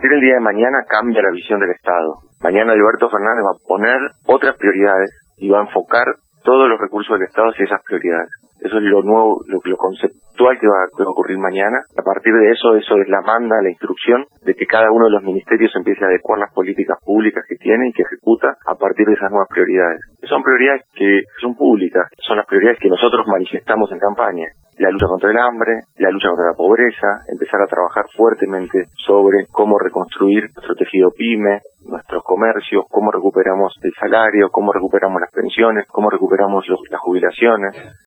partir del día de mañana cambia la visión del Estado. Mañana Alberto Fernández va a poner otras prioridades y va a enfocar todos los recursos del Estado hacia esas prioridades. Eso es lo nuevo, lo conceptual que va a ocurrir mañana. A partir de eso es la manda, la instrucción de que cada uno de los ministerios empiece a adecuar las políticas públicas que tiene y que ejecuta a partir de esas nuevas prioridades. Son prioridades que son públicas, son las prioridades que nosotros manifestamos en campaña. La lucha contra el hambre, la lucha contra la pobreza, empezar a trabajar fuertemente sobre cómo reconstruir nuestro tejido pyme, nuestros comercios, cómo recuperamos el salario, cómo recuperamos las pensiones, cómo recuperamos las jubilaciones.